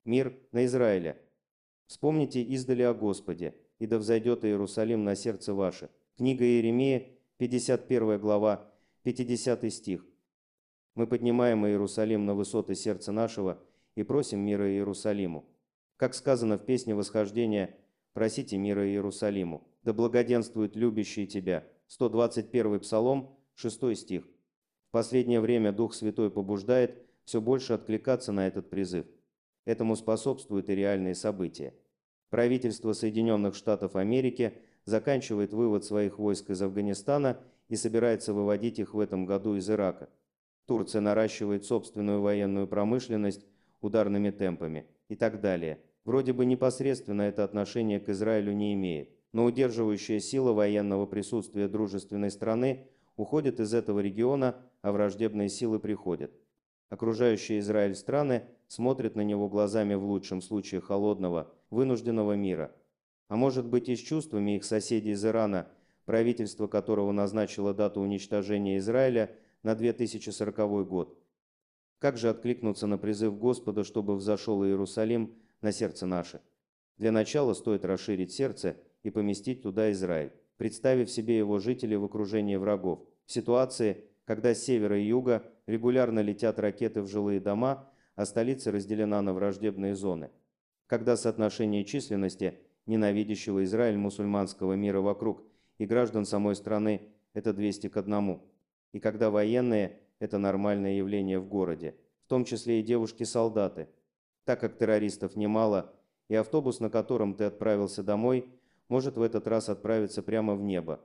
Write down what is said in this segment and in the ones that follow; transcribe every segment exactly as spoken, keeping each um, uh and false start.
Мир на Израиля. Вспомните издали о Господе, и да взойдет Иерусалим на сердце ваше. Книга Иеремии, пятьдесят первая глава, пятидесятый стих. Мы поднимаем Иерусалим на высоты сердца нашего и просим мира Иерусалиму. Как сказано в песне восхождения: «Просите мира Иерусалиму, да благоденствует любящий тебя». сто двадцать первый Псалом, шестой стих. В последнее время Дух Святой побуждает все больше откликаться на этот призыв. Этому способствуют и реальные события. Правительство Соединенных Штатов Америки заканчивает вывод своих войск из Афганистана и собирается выводить их в этом году из Ирака. Турция наращивает собственную военную промышленность ударными темпами и так далее. Вроде бы непосредственно это отношение к Израилю не имеет, но удерживающая сила военного присутствия дружественной страны уходит из этого региона, а враждебные силы приходят. Окружающие Израиль страны смотрят на него глазами в лучшем случае холодного, вынужденного мира. А может быть, и с чувствами их соседей из Ирана, правительство которого назначило дату уничтожения Израиля на две тысячи сороковой год. Как же откликнуться на призыв Господа, чтобы взошел Иерусалим на сердце наше? Для начала стоит расширить сердце и поместить туда Израиль, представив себе его жителей в окружении врагов. В ситуации, когда с севера и юга регулярно летят ракеты в жилые дома, а столица разделена на враждебные зоны. Когда соотношение численности ненавидящего Израиль мусульманского мира вокруг и граждан самой страны – это двести к одному. И когда военные – это нормальное явление в городе, в том числе и девушки-солдаты. Так как террористов немало, и автобус, на котором ты отправился домой, может в этот раз отправиться прямо в небо.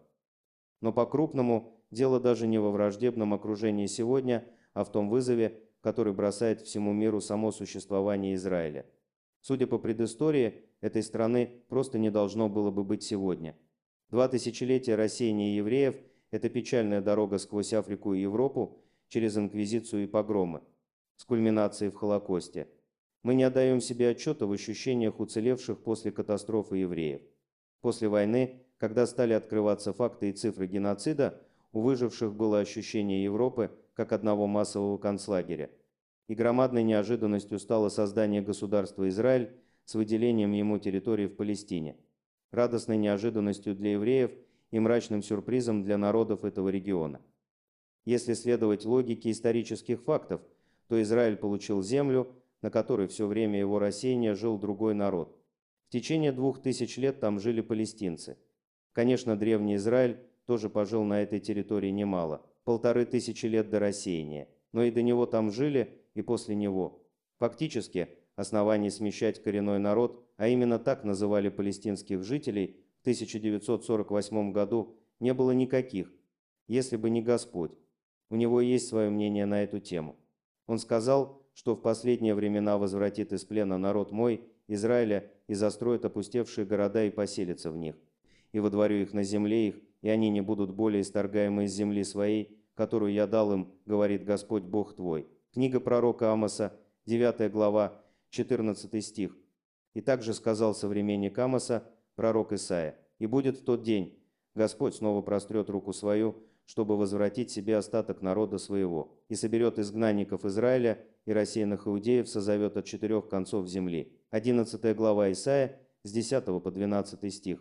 Но по-крупному дело даже не во враждебном окружении сегодня, а в том вызове, который бросает всему миру само существование Израиля. Судя по предыстории, этой страны просто не должно было бы быть сегодня. Два тысячелетия рассеяния евреев – это печальная дорога сквозь Африку и Европу, через инквизицию и погромы, с кульминацией в Холокосте. Мы не отдаем себе отчета в ощущениях уцелевших после катастрофы евреев. После войны, когда стали открываться факты и цифры геноцида, у выживших было ощущение Европы как одного массового концлагеря. И громадной неожиданностью стало создание государства Израиль с выделением ему территории в Палестине. Радостной неожиданностью для евреев и мрачным сюрпризом для народов этого региона. Если следовать логике исторических фактов, то Израиль получил землю, на которой все время его рассеяния жил другой народ. В течение двух тысяч лет там жили палестинцы. Конечно, древний Израиль тоже пожил на этой территории немало, полторы тысячи лет до рассеяния, но и до него там жили, и после него. Фактически, оснований смещать коренной народ, а именно так называли палестинских жителей, в тысяча девятьсот сорок восьмом году не было никаких, если бы не Господь. У него есть свое мнение на эту тему. Он сказал, что в последние времена возвратит из плена народ мой, Израиля, и застроит опустевшие города и поселится в них. И водворю их на земле их, и они не будут более исторгаемы из земли своей, которую я дал им, говорит Господь Бог твой. Книга пророка Амоса, девятая глава, четырнадцатый стих. И также сказал современник Амоса, пророк Исаия: «И будет в тот день, Господь снова прострет руку свою, чтобы возвратить себе остаток народа своего, и соберет изгнанников Израиля и рассеянных иудеев созовет от четырех концов земли». одиннадцатая глава Исаия, с десятого по двенадцатый стих.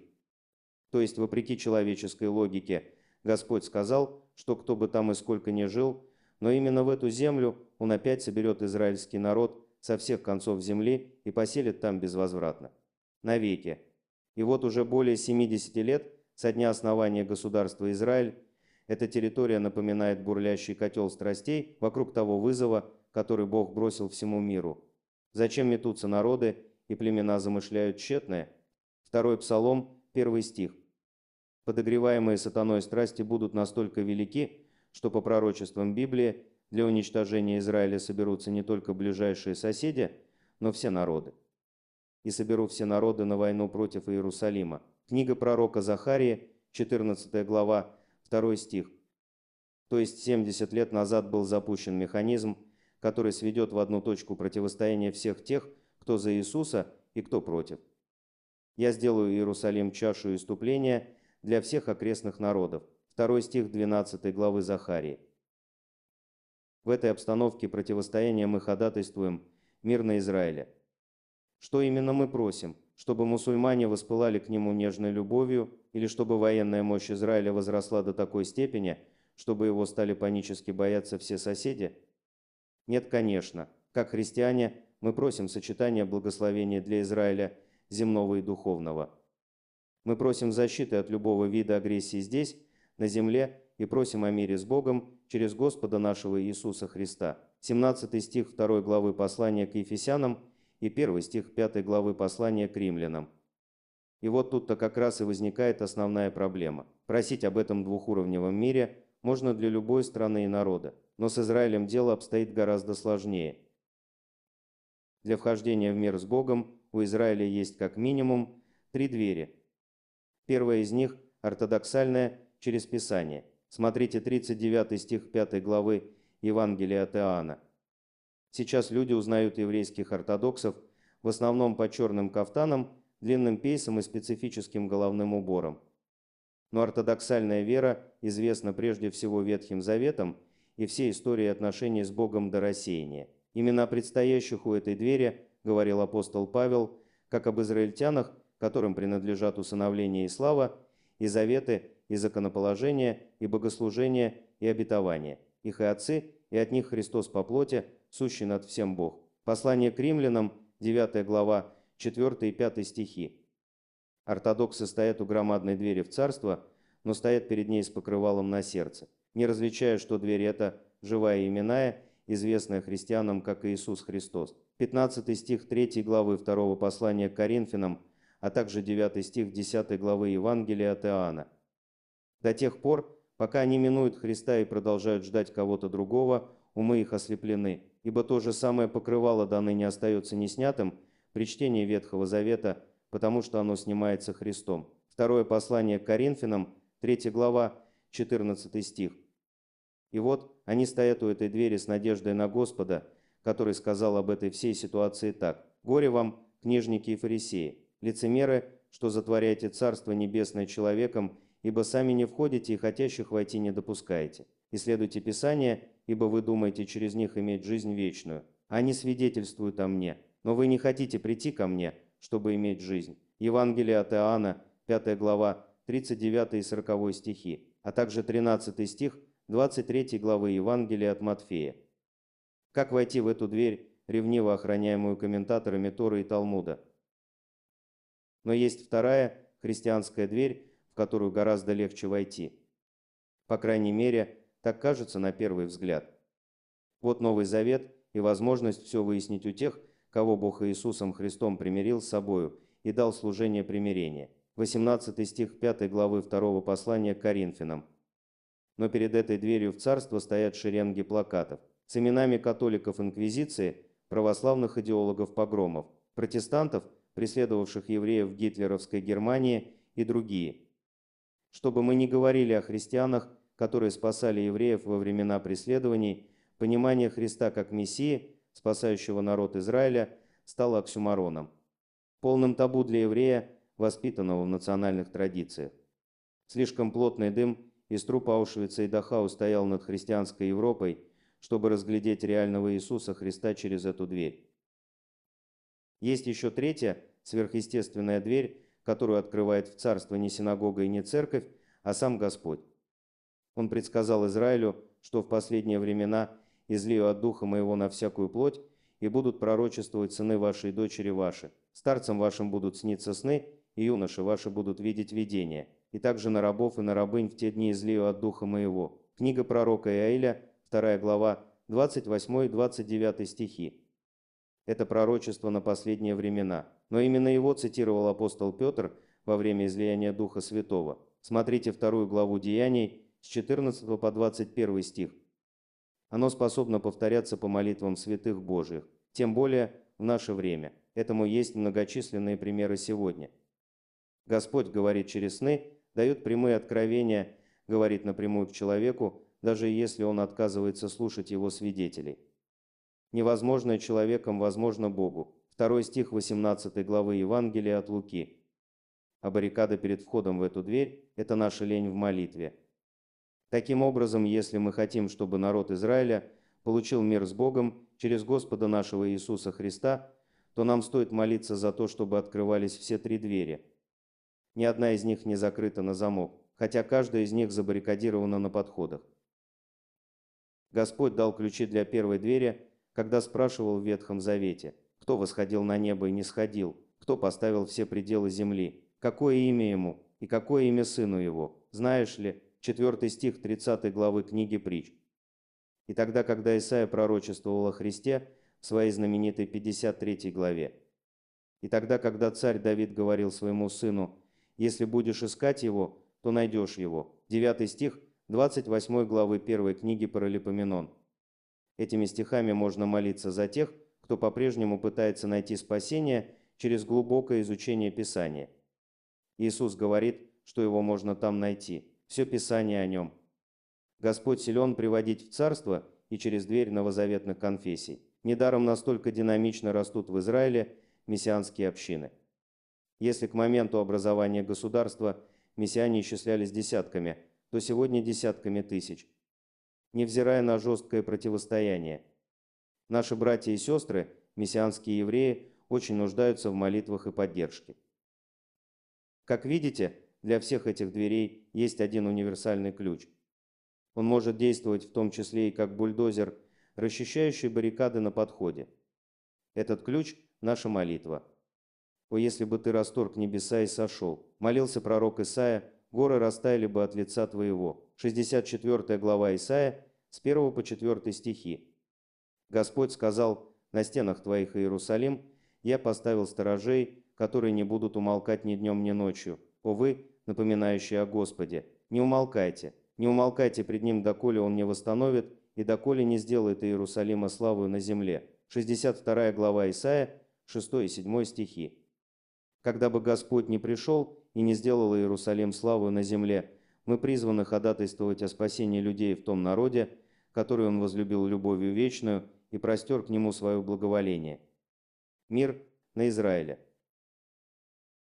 То есть, вопреки человеческой логике, Господь сказал, что кто бы там и сколько ни жил, но именно в эту землю Он опять соберет израильский народ со всех концов земли и поселит там безвозвратно. Навеки. И вот уже более семидесяти лет со дня основания государства Израиль эта территория напоминает бурлящий котел страстей вокруг того вызова, который Бог бросил всему миру. Зачем метутся народы и племена замышляют тщетное? Второй Псалом, первый стих. Подогреваемые сатаной страсти будут настолько велики, что по пророчествам Библии для уничтожения Израиля соберутся не только ближайшие соседи, но все народы. «И соберу все народы на войну против Иерусалима». Книга пророка Захарии, четырнадцатая глава, второй стих. То есть семьдесят лет назад был запущен механизм, который сведет в одну точку противостояние всех тех, кто за Иисуса и кто против. «Я сделаю Иерусалим чашу иступления для всех окрестных народов». Второй стих двенадцатой главы Захарии. В этой обстановке противостояния мы ходатайствуем мир на Израиле. Что именно мы просим? Чтобы мусульмане воспылали к нему нежной любовью, или чтобы военная мощь Израиля возросла до такой степени, чтобы его стали панически бояться все соседи? Нет, конечно. Как христиане, мы просим сочетания благословения для Израиля земного и духовного. Мы просим защиты от любого вида агрессии здесь, на земле, и просим о мире с Богом через Господа нашего Иисуса Христа. семнадцатый стих второй главы послания к Ефесянам и первый стих пятой главы послания к Римлянам. И вот тут-то как раз и возникает основная проблема. Просить об этом двухуровневом мире можно для любой страны и народа, но с Израилем дело обстоит гораздо сложнее. Для вхождения в мир с Богом у Израиля есть как минимум три двери. Первая из них – ортодоксальная, через Писание. Смотрите тридцать девятый стих пятой главы Евангелия от Иоанна. Сейчас люди узнают еврейских ортодоксов в основном по черным кафтанам, длинным пейсам и специфическим головным уборам. Но ортодоксальная вера известна прежде всего Ветхим Заветом и всей историей отношений с Богом до рассеяния. Именно о предстоящих у этой двери говорил апостол Павел, как об израильтянах, которым принадлежат усыновление и слава, и заветы, и законоположение, и богослужение, и обетование. Их и отцы, и от них Христос по плоти, сущий над всем Бог. Послание к римлянам, девятая глава, четвёртый и пятый стихи. Ортодоксы стоят у громадной двери в царство, но стоят перед ней с покрывалом на сердце, не различая, что дверь эта живая и именная, известная христианам как Иисус Христос. пятнадцатый стих третьей главы второго послания к Коринфянам, а также девятый стих десятой главы Евангелия от Иоанна. До тех пор, пока они минуют Христа и продолжают ждать кого-то другого, умы их ослеплены, ибо то же самое покрывало до ныне остается неснятым при чтении Ветхого Завета, потому что оно снимается Христом. Второе послание к Коринфянам, третья глава, четырнадцатый стих. И вот они стоят у этой двери с надеждой на Господа, который сказал об этой всей ситуации так: «Горе вам, книжники и фарисеи, лицемеры, что затворяете Царство Небесное человеком, ибо сами не входите и хотящих войти не допускаете. Исследуйте Писание, ибо вы думаете через них иметь жизнь вечную. Они свидетельствуют о мне, но вы не хотите прийти ко мне, чтобы иметь жизнь». Евангелие от Иоанна, пятая глава, тридцать девятый и сороковой стихи, а также тринадцатый стих двадцать третьей главы Евангелия от Матфея. Как войти в эту дверь, ревниво охраняемую комментаторами Торы и Талмуда? Но есть вторая, христианская дверь, в которую гораздо легче войти. По крайней мере, так кажется на первый взгляд. Вот Новый Завет и возможность все выяснить у тех, кого Бог Иисусом Христом примирил с собою и дал служение примирения. восемнадцатый стих пятой главы второго послания к Коринфянам. Но перед этой дверью в царство стоят шеренги плакатов с именами католиков Инквизиции, православных идеологов погромов, протестантов, преследовавших евреев в гитлеровской Германии, и другие. Чтобы мы не говорили о христианах, которые спасали евреев во времена преследований, понимание Христа как Мессии, спасающего народ Израиля, стало оксюмороном, полным табу для еврея, воспитанного в национальных традициях. Слишком плотный дым из труб Аушвица и Дахау стоял над христианской Европой, чтобы разглядеть реального Иисуса Христа через эту дверь. Есть еще третья, сверхъестественная дверь, которую открывает в царство не синагога и не церковь, а сам Господь. Он предсказал Израилю, что в последние времена излию от Духа Моего на всякую плоть, и будут пророчествовать сыны ваши и дочери ваши. Старцам вашим будут сниться сны, и юноши ваши будут видеть видения. И также на рабов и на рабынь в те дни излию от Духа Моего». Книга пророка Иаиля, вторая глава, двадцать восьмой и двадцать девятый стихи. Это пророчество на последние времена. Но именно его цитировал апостол Петр во время излияния Духа Святого. Смотрите вторую главу Деяний с четырнадцатого по двадцать первый стих. Оно способно повторяться по молитвам святых Божиих, тем более в наше время. Этому есть многочисленные примеры сегодня. Господь говорит через сны, дает прямые откровения, говорит напрямую к человеку, даже если он отказывается слушать его свидетелей. Невозможное человеком возможно Богу. Второй стих восемнадцатой главы Евангелия от Луки. А баррикада перед входом в эту дверь – это наша лень в молитве. Таким образом, если мы хотим, чтобы народ Израиля получил мир с Богом через Господа нашего Иисуса Христа, то нам стоит молиться за то, чтобы открывались все три двери. Ни одна из них не закрыта на замок, хотя каждая из них забаррикадирована на подходах. Господь дал ключи для первой двери, когда спрашивал в Ветхом Завете, кто восходил на небо и не сходил, кто поставил все пределы земли, какое имя ему и какое имя сыну его, знаешь ли, четвёртый стих тридцатой главы книги Притч. И тогда, когда Исаия пророчествовал о Христе в своей знаменитой пятьдесят третьей главе, и тогда, когда царь Давид говорил своему сыну: «Если будешь искать его, то найдешь его», девятый стих двадцать восьмой главы первой книги Паралипоменон. Этими стихами можно молиться за тех, кто по-прежнему пытается найти спасение через глубокое изучение Писания. Иисус говорит, что его можно там найти, все Писание о нем. Господь силен приводить в царство и через дверь новозаветных конфессий. Недаром настолько динамично растут в Израиле мессианские общины. Если к моменту образования государства мессиане исчислялись десятками, то сегодня десятками тысяч. Невзирая на жесткое противостояние. Наши братья и сестры, мессианские евреи, очень нуждаются в молитвах и поддержке. Как видите, для всех этих дверей есть один универсальный ключ. Он может действовать в том числе и как бульдозер, расчищающий баррикады на подходе. Этот ключ – наша молитва. «О, если бы ты расторг небеса и сошел», молился пророк Исаия, «горы растаяли бы от лица твоего». шестьдесят четвёртая глава Исаия, с первого по четвёртый стихи. Господь сказал: «На стенах твоих, Иерусалим, я поставил сторожей, которые не будут умолкать ни днем, ни ночью. О вы, напоминающие о Господе, не умолкайте, не умолкайте пред Ним, доколе Он не восстановит, и доколе не сделает Иерусалима славою на земле». шестьдесят вторая глава Исаия, шестой и седьмой стихи. Когда бы Господь не пришел и не сделал Иерусалим славою на земле, мы призваны ходатайствовать о спасении людей в том народе, который Он возлюбил любовью вечную и простер к Нему свое благоволение. Мир на Израиле.